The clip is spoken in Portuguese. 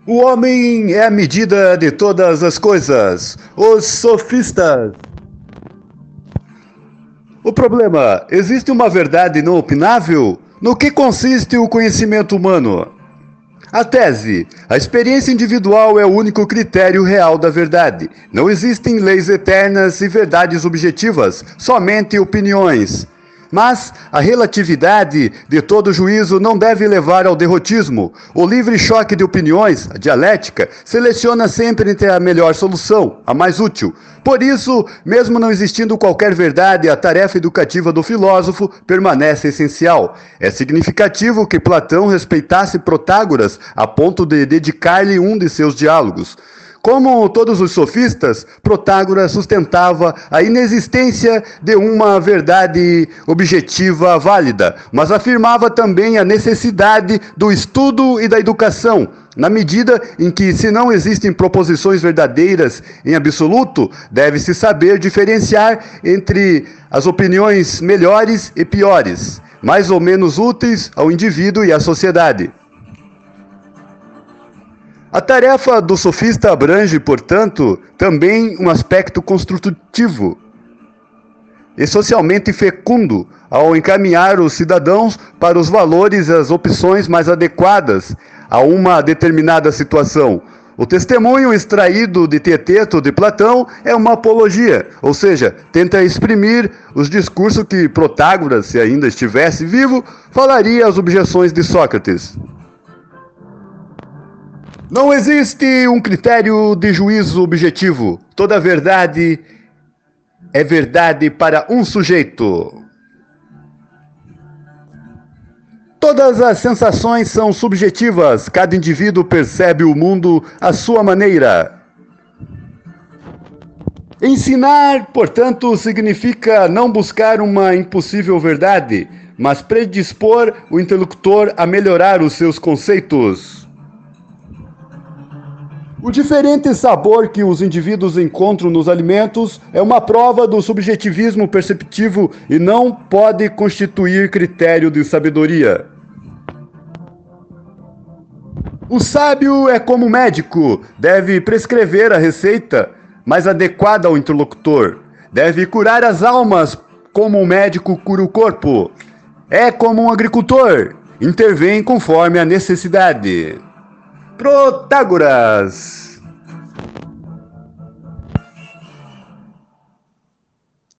O homem é a medida de todas as coisas. Os sofistas. O problema: existe uma verdade não opinável? No que consiste o conhecimento humano? A tese: a experiência individual é o único critério real da verdade. Não existem leis eternas e verdades objetivas, somente opiniões. Mas a relatividade de todo juízo não deve levar ao derrotismo. O livre choque de opiniões, a dialética, seleciona sempre entre a melhor solução, a mais útil. Por isso, mesmo não existindo qualquer verdade, a tarefa educativa do filósofo permanece essencial. É significativo que Platão respeitasse Protágoras a ponto de dedicar-lhe um de seus diálogos. Como todos os sofistas, Protágoras sustentava a inexistência de uma verdade objetiva válida, mas afirmava também a necessidade do estudo e da educação, na medida em que, se não existem proposições verdadeiras em absoluto, deve-se saber diferenciar entre as opiniões melhores e piores, mais ou menos úteis ao indivíduo e à sociedade. A tarefa do sofista abrange, portanto, também um aspecto construtivo e socialmente fecundo ao encaminhar os cidadãos para os valores e as opções mais adequadas a uma determinada situação. O testemunho extraído de Teeteto de Platão é uma apologia, ou seja, tenta exprimir os discursos que Protágoras, se ainda estivesse vivo, falaria às objeções de Sócrates. Não existe um critério de juízo objetivo. Toda verdade é verdade para um sujeito. Todas as sensações são subjetivas. Cada indivíduo percebe o mundo à sua maneira. Ensinar, portanto, significa não buscar uma impossível verdade, mas predispor o interlocutor a melhorar os seus conceitos. O diferente sabor que os indivíduos encontram nos alimentos é uma prova do subjetivismo perceptivo e não pode constituir critério de sabedoria. O sábio é como médico, deve prescrever a receita mais adequada ao interlocutor. Deve curar as almas como um médico cura o corpo. É como um agricultor, intervém conforme a necessidade. Protágoras.